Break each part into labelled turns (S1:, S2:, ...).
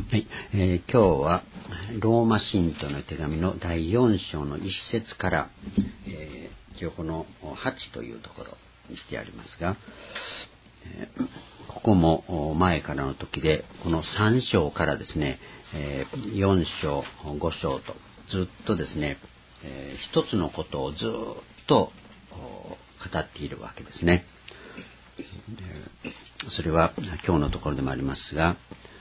S1: はい、今日はローマ信徒の手紙の第4章の1節から、今日この8というところにしてありますが、ここも前からの時でこの3章からですね、4章5章とずっとですね、一つのことをずっと語っているわけですね。それは今日のところでもありますが、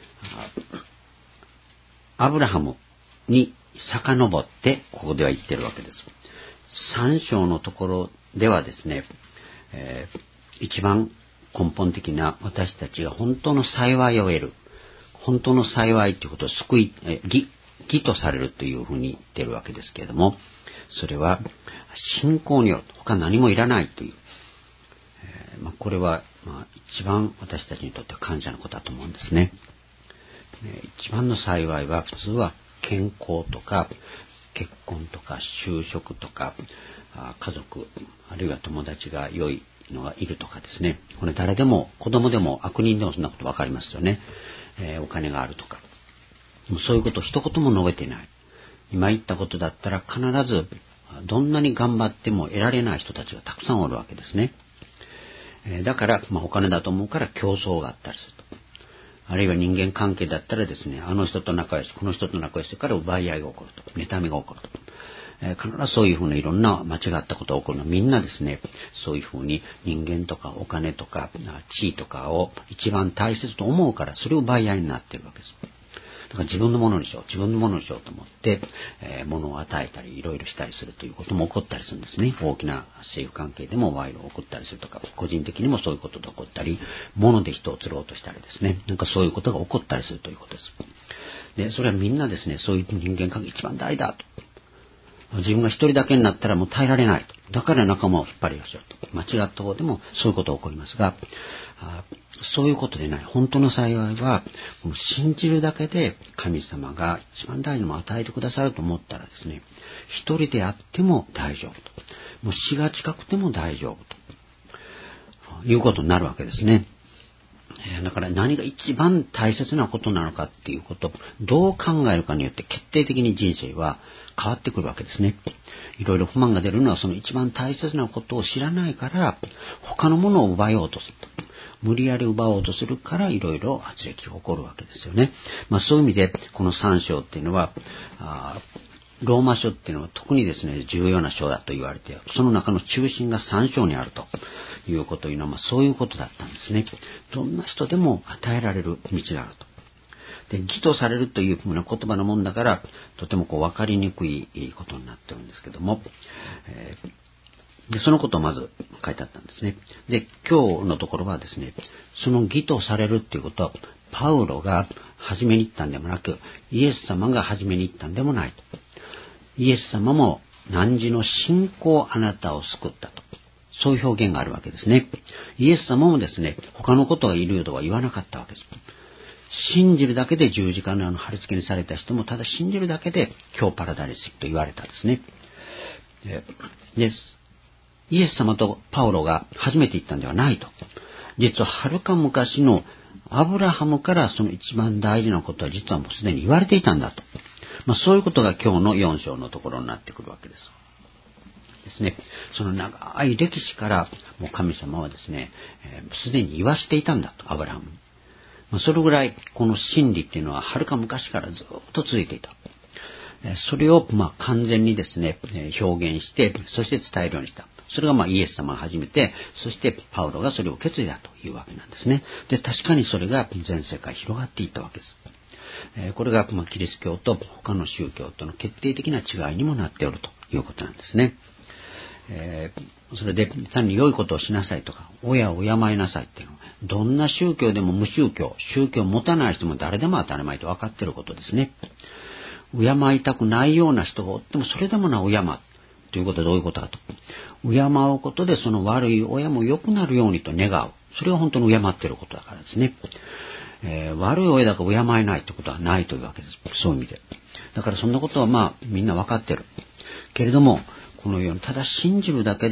S1: アブラハムに遡ってここでは言ってるわけです。3章のところではですね、一番根本的な私たちが本当の幸いを得る、本当の幸いということを救い、義とされるというふうに言ってるわけですけれども、それは信仰による他何もいらないという、これは一番私たちにとっては感謝のことだと思うんですね。一番の幸いは普通は健康とか結婚とか就職とか家族あるいは友達が良いのがいるとかですね、これ誰でも子供でも悪人でもそんなこと分かりますよね。お金があるとかそういうことを一言も述べていない。今言ったことだったら必ずどんなに頑張っても得られない人たちがたくさんおるわけですね。だからお金だと思うから競争があったりすると。あるいは人間関係だったらですね、あの人と仲良し、この人と仲良しから奪い合いが起こると、妬みが起こると。必ずそういうふうないろんな間違ったことが起こるのはみんなですね、そういうふうに人間とかお金とか地位とかを一番大切と思うから、それを奪い合いになっているわけです。だから自分のものにしようと思って、物を与えたりいろいろしたりするということも起こったりするんですね。大きな政府関係でも賄賂を起こったりするとか、個人的にもそういうことが起こったり、物で人を釣ろうとしたりですね、そういうことが起こったりするということです。で、それはみんなですね、そういう人間関係一番大だと。自分が一人だけになったらもう耐えられないと。だから仲間を引っ張り寄せようと。間違った方でもそういうことが起こりますが、そういうことでない。本当の幸いは、もう信じるだけで神様が一番大事なものを与えてくださると思ったらですね、一人であっても大丈夫と。もう死が近くても大丈夫ということになるわけですね。だから何が一番大切なことなのかっていうことをどう考えるかによって決定的に人生は変わってくるわけですね。いろいろ不満が出るのはその一番大切なことを知らないから他のものを奪おうとすると。無理やり奪おうとするからいろいろ圧力が起こるわけですよね。そういう意味でこの3章っていうのはローマ書っていうのは特にですね重要な書だと言われて、その中の中心が3章にあるということというのは、そういうことだったんですね。どんな人でも与えられる道があると。で、義とされるというふうな言葉のもんだからとても分かりにくいことになってるんですけども、でそのことをまず書いてあったんですね。で、今日のところはですね、その義とされるっていうことはパウロが初めに言ったんでもなく、イエス様が初めに言ったんでもないと。イエス様も汝の信仰あなたを救ったと。そういう表現があるわけですね。イエス様もですね、他のことがいるとは言わなかったわけです。信じるだけで十字架の貼り付けにされた人もただ信じるだけで今日パラダイスと言われたんですね。で、イエス様とパウロが初めて言ったんではないと。実ははるか昔のアブラハムからその一番大事なことは実はもうすでに言われていたんだと。そういうことが今日の4章のところになってくるわけです。ですね、その長い歴史からもう神様はですね、すでに言わしていたんだと、アブラハムに。それぐらいこの真理っていうのははるか昔からずっと続いていた。それを完全にですね、表現して、そして伝えるようにした。それがイエス様が始めて、そしてパウロがそれを決意だというわけなんですね。で、確かにそれが全世界広がっていったわけです。これがキリスト教と他の宗教との決定的な違いにもなっておるということなんですね。それで単に良いことをしなさいとか親を敬いなさいっていうのはどんな宗教でも無宗教を持たない人も誰でも当たり前と分かっていることですね。敬いたくないような人がおってもそれでも敬うということはどういうことかと、敬うことでその悪い親も良くなるようにと願う、それは本当に敬っていることだからですね。悪い親だから敬えないということはないというわけです。そういう意味でだからそんなことはみんな分かっているけれども、このようにただ信じるだけで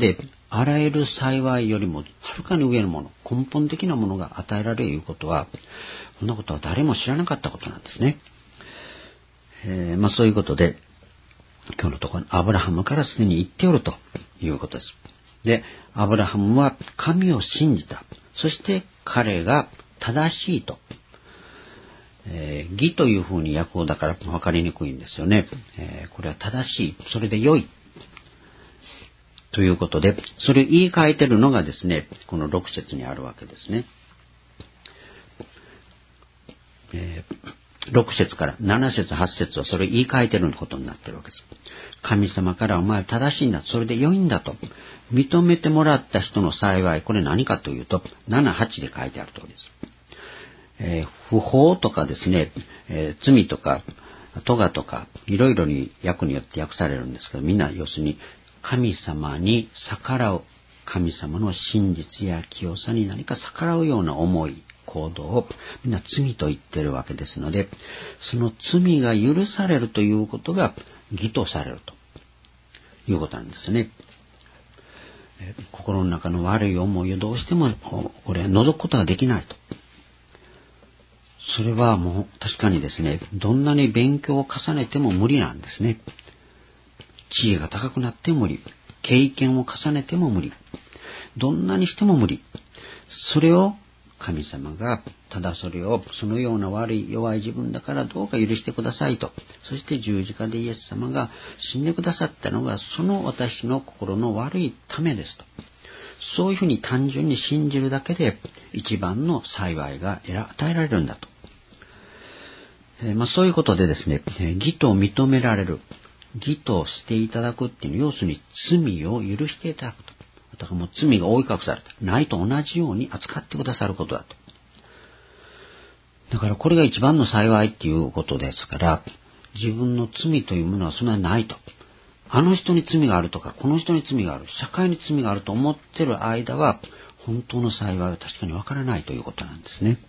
S1: あらゆる幸いよりもはるかに上のもの、根本的なものが与えられることは、こんなことは誰も知らなかったことなんですね。そういうことで、今日のところアブラハムからすでに言っておるということです。で、アブラハムは神を信じた。そして彼が正しいと。義というふうに訳語だから分かりにくいんですよね。これは正しい。それで良い。ということで、それを言い換えているのがですね、この6節にあるわけですね。6節から7節8節はそれを言い換えていることになっているわけです。神様からお前は正しいんだ。それで良いんだと。認めてもらった人の幸い。これ何かというと、7、8で書いてある通りです。不法とかですね、罪とか、咎とか、いろいろに訳によって訳されるんですけど、みんな要するに、神様に逆らう、神様の真実や清さに何か逆らうような思い、行動をみんな罪と言っているわけですので、その罪が許されるということが義とされるということなんですね。心の中の悪い思いをどうしてもこれ除くことができないと。それはもう確かにですね、どんなに勉強を重ねても無理なんですね。地位が高くなっても無理。経験を重ねても無理。どんなにしても無理。それを神様が、ただそれをそのような悪い弱い自分だからどうか許してくださいと。そして十字架でイエス様が死んでくださったのがその私の心の悪いためですと。そういうふうに単純に信じるだけで一番の幸いが与えられるんだと。そういうことでですね、義と認められる。義としていただくっていうのは、要するに罪を許していただくと。だからもう罪が覆い隠された。ないと同じように扱ってくださることだと。だからこれが一番の幸いっていうことですから、自分の罪というものはそんなにないと。あの人に罪があるとか、この人に罪がある、社会に罪があると思っている間は、本当の幸いは確かにわからないということなんですね。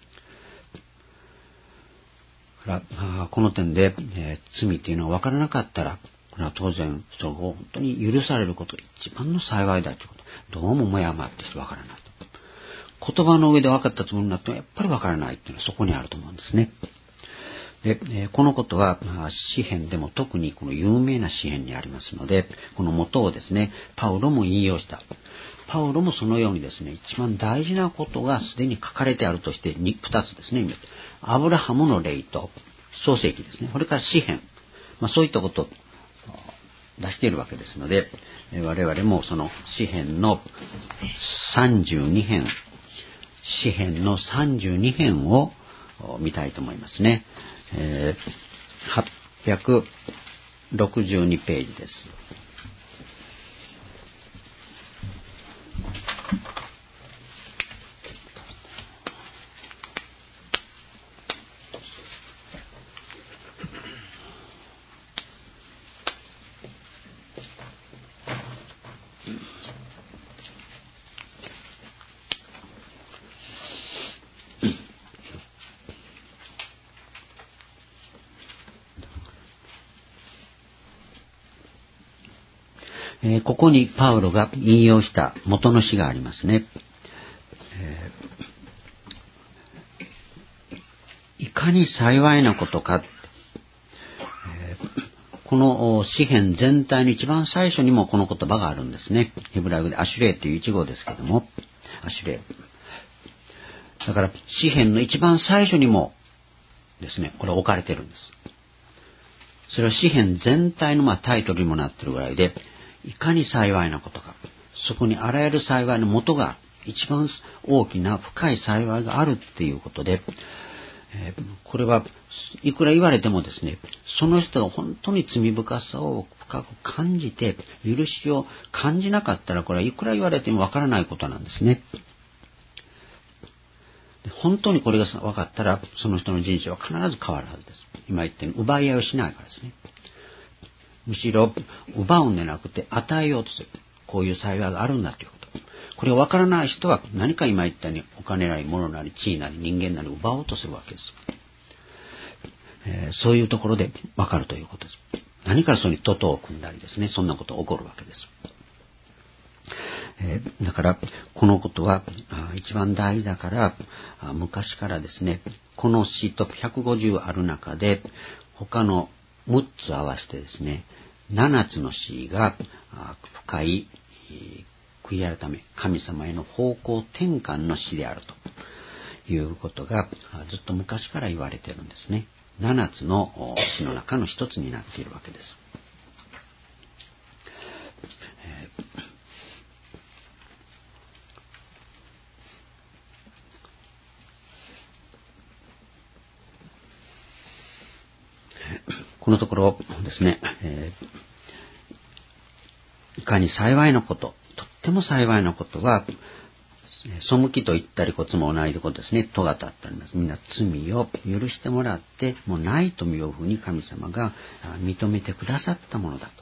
S1: この点で、罪というのが分からなかったら、これは当然、それを本当に許されることが一番の幸いだということ。どうももやまってして分からないと。言葉の上で分かったつもりになってもやっぱり分からないというのはそこにあると思うんですね。で、このことは、詩編でも特にこの有名な詩編にありますので、この元をですね、パウロも引用した。パウロもそのようにですね、一番大事なことがすでに書かれてあるとして、2つですね。アブラハムの例と創世記ですね。これから詩編。そういったことを出しているわけですので、我々もその詩編の32編、詩編の32編を見たいと思いますね。862ページです。ここにパウロが引用した元の詩がありますね。いかに幸いなことか。この詩編全体の一番最初にもこの言葉があるんですね。ヘブライ語でアシュレイという一語ですけども、アシュレイ。だから詩編の一番最初にもですね、これ置かれてるんです。それは詩編全体のタイトルにもなっているぐらいで、いかに幸いなことか。そこにあらゆる幸いの元が、一番大きな深い幸いがあるっていうことで、これはいくら言われてもですね、その人が本当に罪深さを深く感じて、許しを感じなかったら、これはいくら言われてもわからないことなんですね。本当にこれが分かったら、その人の人生は必ず変わるはずです。今言ったように奪い合いをしないからですね。むしろ奪うんでなくて与えようとする。こういう幸いがあるんだということ。これが分からない人は何か今言ったようにお金なり物なり地位なり人間なり奪おうとするわけです。そういうところで分かるということです。何かそれに徒党を組んだりですね、そんなことが起こるわけです。 だから、このことは一番大事だから、昔からですね、この詩と150ある中で、他の6つ合わせてですね、7つの詩が深い悔い改め、神様への方向転換の詩であるということがずっと昔から言われているんですね。7つの詩の中の一つになっているわけです。このところですね、いかに幸いなこと、とっても幸いなことは、背きと言ったりこつもないところですね、とが立ってあります。みんな罪を許してもらって、もうないというふうに神様が認めてくださったものだと。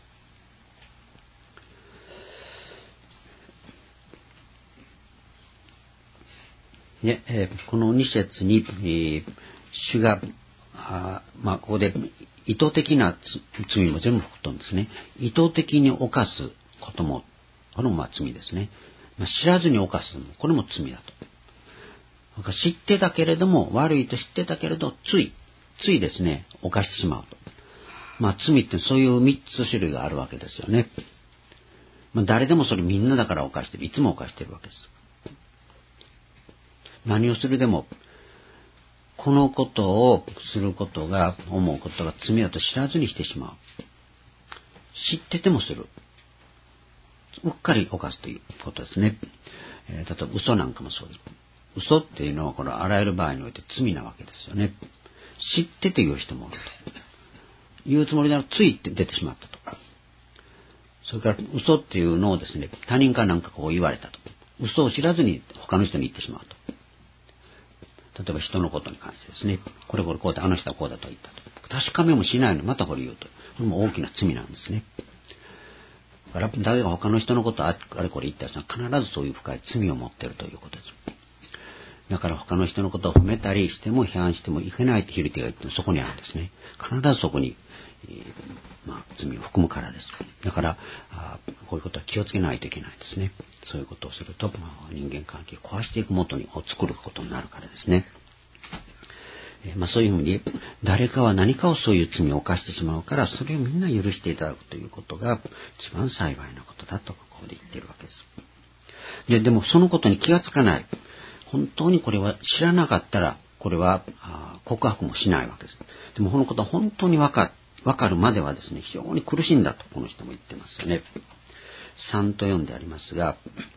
S1: で、この2節に、主が、ここで意図的な罪も全部含むんですね。意図的に犯すことも、これも罪ですね。知らずに犯すのも、これも罪だと。知ってたけれども、悪いと知ってたけれど、ついですね、犯してしまうと。罪ってそういう3つ種類があるわけですよね。誰でもそれみんなだから犯してる。いつも犯してるわけです。何をするでも、このことをすることが、思うことが罪だと知らずにしてしまう。知っててもする。うっかり犯すということですね。例えば嘘なんかもそうです。嘘っていうのはこのあらゆる場合において罪なわけですよね。知ってて言う人もいると。言うつもりならついって出てしまったと。それから嘘っていうのをですね、他人かなんかこう言われたと。嘘を知らずに他の人に言ってしまうと。例えば人のことに関してですね、これこうであの人はこうだと言ったと。確かめもしないのにまたこれ言うと。これも大きな罪なんですね。だから誰が他の人のことをあれこれ言ったら必ずそういう深い罪を持っているということです。だから他の人のことを褒めたりしても批判してもいけないってヒルティが言ってもそこにあるんですね。必ずそこに、罪を含むからです。だからこういうことは気をつけないといけないですね。そういうことをすると、人間関係を壊していく元を作ることになるからですね。そういうふうに誰かは何かをそういう罪を犯してしまうから、それをみんな許していただくということが一番幸いなことだとここで言っているわけです。でもそのことに気がつかない。本当にこれは知らなかったら、これは告白もしないわけです。でもこのことは本当にわかるまではですね、非常に苦しいんだとこの人も言ってますよね。3と4でありますが、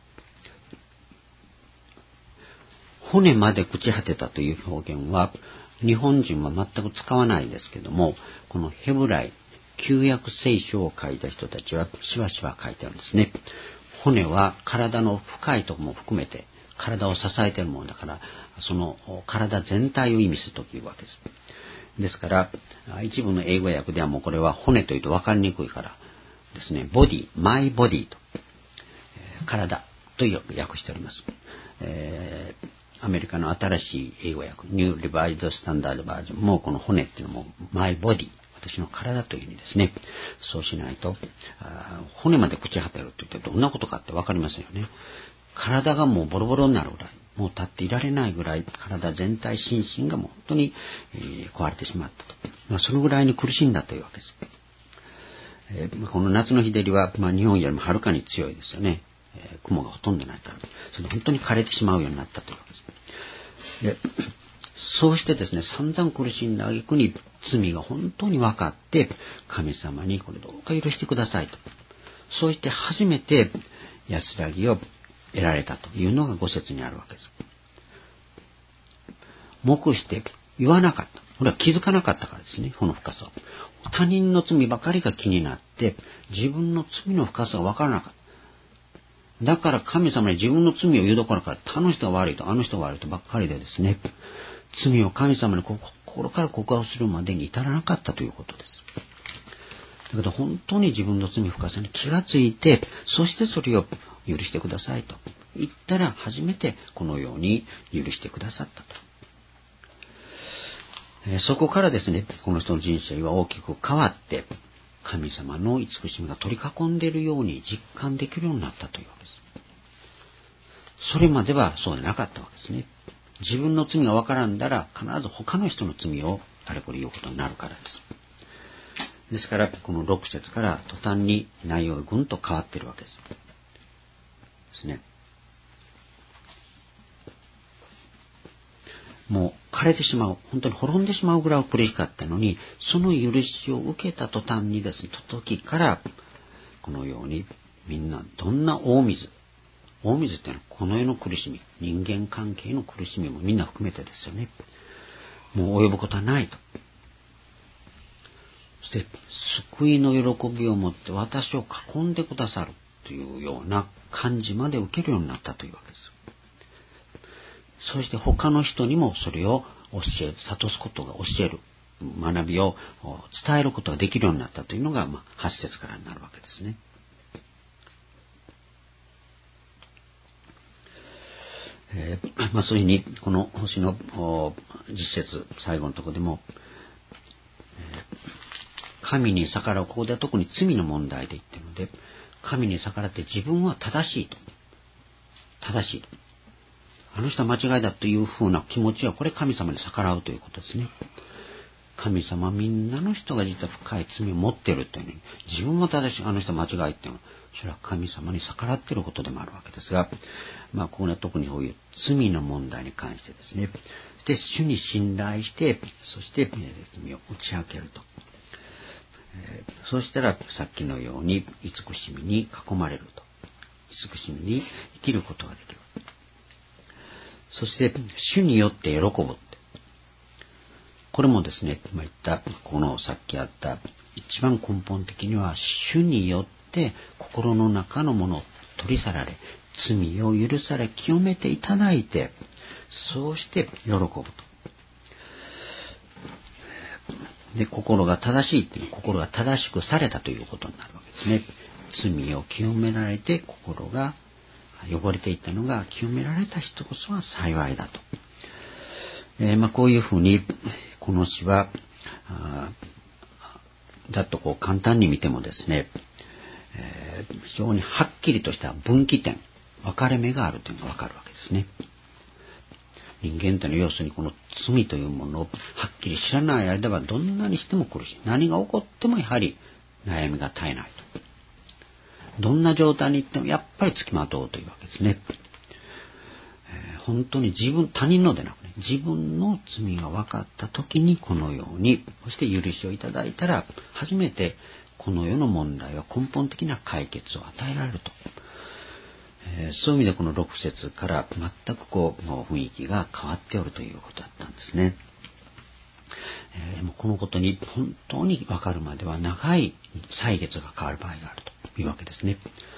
S1: 骨まで朽ち果てたという表現は日本人は全く使わないですけども、このヘブライ旧約聖書を書いた人たちはしばしば書いてあるんですね。骨は体の深いところも含めて体を支えているものだから、その体全体を意味するというわけです。ですから一部の英語訳ではもうこれは骨というと分かりにくいからですね、ボディ、マイボディと、体と訳しております。アメリカの新しい英語訳、ニューリバイズドスタンダードバージョンもこの骨っていうのもマイボディ、私の体という意味ですね。そうしないと骨まで朽ち果てると言ってどんなことかって分かりませんよね。体がもうボロボロになるぐらい、もう立っていられないぐらい体全体心身がもう本当に、壊れてしまったと、そのぐらいに苦しんだというわけです。この夏の日照りは、日本よりもはるかに強いですよね。雲がほとんどないから、それで本当に枯れてしまうようになったというわけです。で、そうしてですね、散々苦しんだ挙句に罪が本当に分かって、神様にこれどうか許してくださいと。そうして初めて安らぎを得られたというのが5節にあるわけです。黙して言わなかった。これは気づかなかったからですね、この深さを。他人の罪ばかりが気になって、自分の罪の深さが分からなかった。だから神様に自分の罪を言うどころか、あの人が悪いと、あの人が悪いとばっかりでですね、罪を神様に心から告白するまでに至らなかったということです。だけど本当に自分の罪深さに気がついて、そしてそれを許してくださいと言ったら、初めてこのように許してくださったと。そこからですね、この人の人生は大きく変わって、神様の慈しみが取り囲んでいるように実感できるようになったというわけです。 それまではそうでなかったわけですね。自分の罪がわからんだら必ず他の人の罪をあれこれ言うことになるからです。ですからこの6節から途端に内容がぐんと変わっているわけですね。もう枯れてしまう、本当に滅んでしまうぐらい苦しかったのに、その許しを受けた途端にですね、時からこのようにみんなどんな大水っていうのはこの世の苦しみ、人間関係の苦しみもみんな含めてですよね。もう及ぶことはないと。そして救いの喜びを持って私を囲んでくださるというような感じまで受けるようになったというわけです。そして他の人にもそれを教える、諭すことが教える、学びを伝えることができるようになったというのが、8節からになるわけですね。そういうふうにこの星の実節最後のところでも、神に逆らう、ここでは特に罪の問題で言っているので、神に逆らって自分は正しいと。あの人は間違いだというふうな気持ちは、これ神様に逆らうということですね。神様みんなの人が実は深い罪を持っているというのに、自分は正しい、あの人は間違いっていうのは、それは神様に逆らっていることでもあるわけですが、ここは特にこういう罪の問題に関してですね。で、主に信頼して、そして罪を打ち明けると。そうしたらさっきのように慈しみに囲まれると。慈しみに生きることができる。そして主によって喜ぶって。これもですね、言ったこのさっきあった一番根本的には主によって心の中のものを取り去られ、罪を許され清めていただいて、そうして喜ぶと。で、心が正しいっていう、心が正しくされたということになるわけですね。罪を清められて心が汚れていったのが清められた人こそは幸いだと。こういうふうにこの詩はざっと簡単に見てもですね、非常にはっきりとした分岐点、分かれ目があるというのがわかるわけですね。人間というのは要するにこの罪というものをはっきり知らない間はどんなにしても苦しい。何が起こってもやはり悩みが絶えないと。どんな状態に行ってもやっぱりつきまとうというわけですね。本当に他人のでなくね、自分の罪が分かった時にこのように、そして許しをいただいたら、初めてこの世の問題は根本的な解決を与えられると。そういう意味でこの6節から全くもう雰囲気が変わっておるということだったんですね。でもこのことに本当に分かるまでは長い歳月が変わる場合があるというわけですね。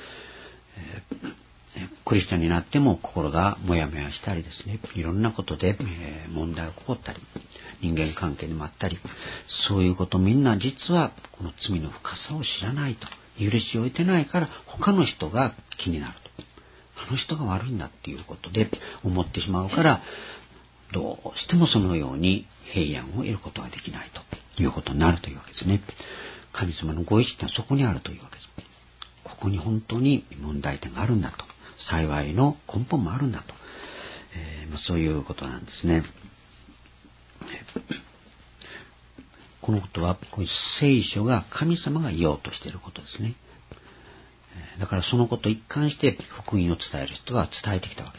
S1: クリスチャンになっても心がもやもやしたりですね、いろんなことで問題が起こったり、人間関係でもあったり、そういうことみんな実はこの罪の深さを知らないと、許しを得てないから他の人が気になると。あの人が悪いんだっていうことで思ってしまうから、どうしてもそのように平安を得ることができないということになるというわけですね。神様のご意志はそこにあるというわけです。ここに本当に問題点があるんだと。幸いの根本もあるんだと。そういうことなんですね。このことは、こういう聖書が神様が言おうとしていることですね。だからそのことを一貫して福音を伝える人は伝えてきたわけです。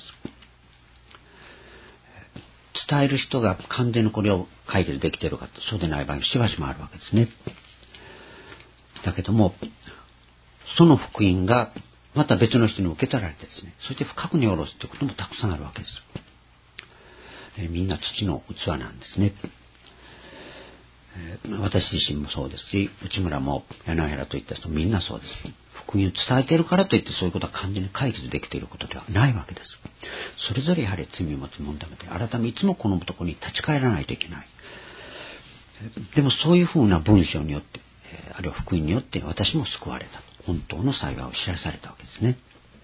S1: 伝える人が完全にこれを解決できているかと、そうでない場合もしばしばあるわけですね。だけども、その福音がまた別の人に受け取られてですね、そして深くに下ろすということもたくさんあるわけです。みんな土の器なんですね。私自身もそうですし、内村も柳原といった人みんなそうです。福音を伝えているからといってそういうことは完全に解決できていることではないわけです。それぞれやはり罪を持つ問題で改めいつもこのところに立ち返らないといけない。でもそういうふうな文章によって、あるいは福音によって私も救われた。本当の幸いを知らされたわけですね。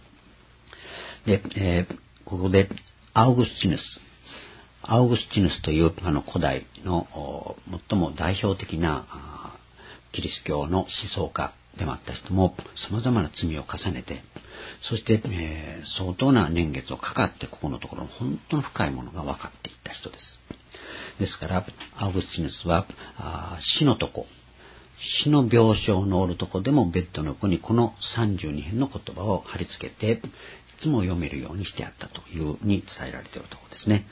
S1: で、ここでアウグスチヌスという古代の最も代表的なキリスト教の思想家でもあった人も様々な罪を重ねて、 そして、相当な年月をかかってここのところの本当の深いものが分かっていった人です。ですから、アウグスティヌスは死の病床のおるとこでもベッドの横にこの32編の言葉を貼り付けて、いつも読めるようにしてあったというに伝えられているところですね。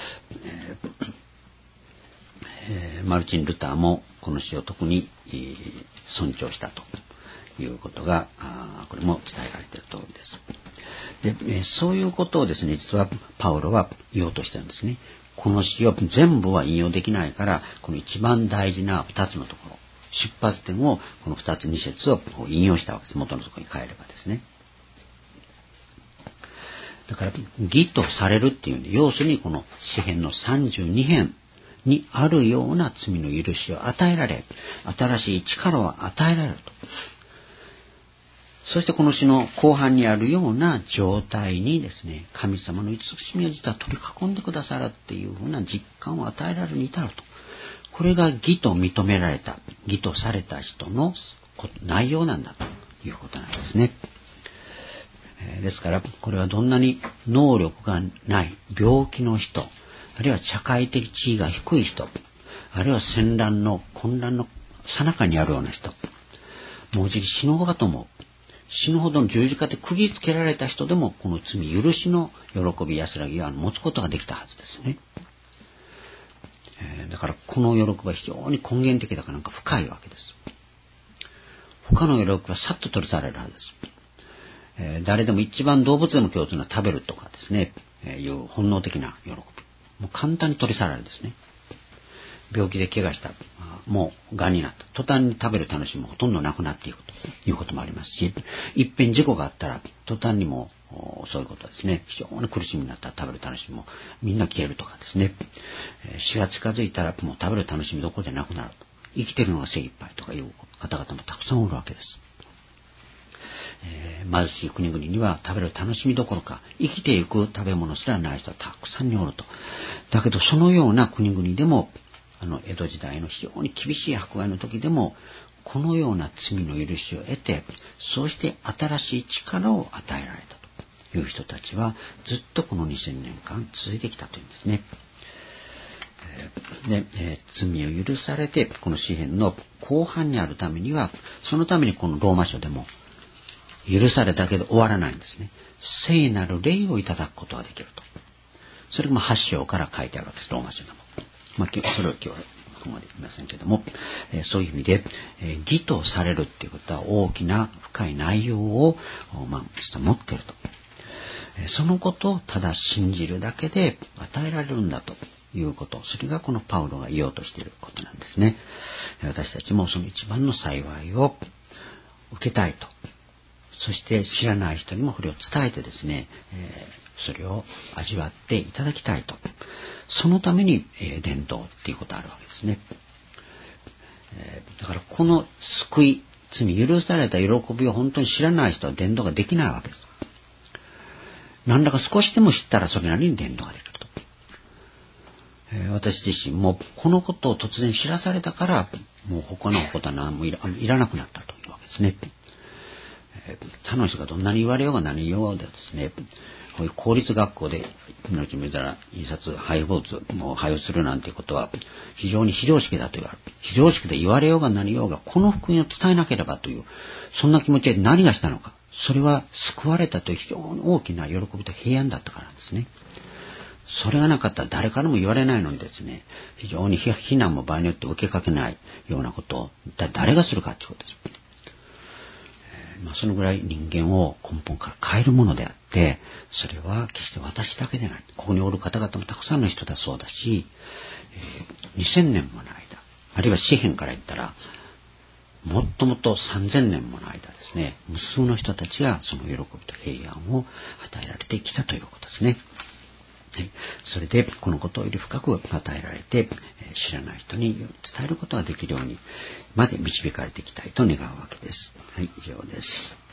S1: マルチン・ルターもこの詩を特に尊重したということが、これも伝えられているとおりです。で、そういうことをですね、実はパウロは言おうとしてるんですね。この詩を全部は引用できないから、この一番大事な2つのところ、出発点をこの2つ2節を引用したわけです。元のところに帰ればですね。だから義とされるっていうんで、要するにこの詩編の32編にあるような罪の許しを与えられ、新しい力を与えられると。そしてこの詩の後半にあるような状態にですね、神様の慈しみを実は取り囲んでくださるっていうふうな実感を与えられるに至ると。これが義と認められた、義とされた人の内容なんだということなんですね。ですから、これはどんなに能力がない、病気の人、あるいは社会的地位が低い人、あるいは戦乱の混乱の最中にあるような人、もうじき死のうかと思う。死ぬほどの十字架で釘付けられた人でも、この罪許しの喜び安らぎは持つことができたはずですね。だからこの喜びは非常に根源的だからなんか深いわけです。他の喜びはさっと取り去られるはずです。誰でも一番動物でも共通な食べるとかですね、いう本能的な喜び。もう簡単に取り去られるんですね。病気で怪我した、もう癌になった。途端に食べる楽しみもほとんどなくなっていくということもありますし、一遍事故があったら途端にもそういうことですね、非常に苦しみになったら食べる楽しみもみんな消えるとかですね、死が近づいたらもう食べる楽しみどころじゃなくなると。生きてるのが精一杯とかいう方々もたくさんおるわけです。貧しい国々には食べる楽しみどころか生きていく食べ物すらない人はたくさんにおると。だけどそのような国々でも江戸時代の非常に厳しい迫害の時でもこのような罪の許しを得て、そうして新しい力を与えられたという人たちはずっとこの2000年間続いてきたというんですね。罪を許されてこの詩編の後半にあるためには、そのためにこのローマ書でも許されたけど終わらないんですね。聖なる霊をいただくことができると。それも8章から書いてあるわけです、ローマ書でも。それを今日はここまで言いませんけども、そういう意味で、義とされるっていうことは大きな深い内容を、実は持っていると。そのことをただ信じるだけで与えられるんだということ、それがこのパウロが言おうとしていることなんですね。私たちもその一番の幸いを受けたいと。そして知らない人にもこれを伝えてですね、それを味わっていただきたいと。そのために、伝道っていうことがあるわけですね。だからこの救い、罪許された喜びを本当に知らない人は伝道ができないわけです。何らか少しでも知ったらそれなりに伝道ができると。私自身もこのことを突然知らされたから、もう他のことは何もいらなくなったというわけですね。他の人がどんなに言われようが何言おうでですね、こういう公立学校で命めたら印刷配布物を配布するなんていうことは非常に非常識だと言われる。非常識で言われようが何言おうがこの福音を伝えなければという、そんな気持ちで何がしたのか。それは救われたという非常に大きな喜びと平安だったからなんですね。それがなかったら誰からも言われないのにですね、非常に非難も場合によって受けかけないようなことを誰がするかということです。そのぐらい人間を根本から変えるものであって、それは決して私だけでない。ここにおる方々もたくさんの人だそうだし、2000年もの間、あるいは詩編から言ったら、もっともっと3000年もの間ですね、無数の人たちがその喜びと平安を与えられてきたということですね。はい、それでこのことをより深く与えられて、知らない人に伝えることができるようにまで導かれていきたいと願うわけです。はい、以上です。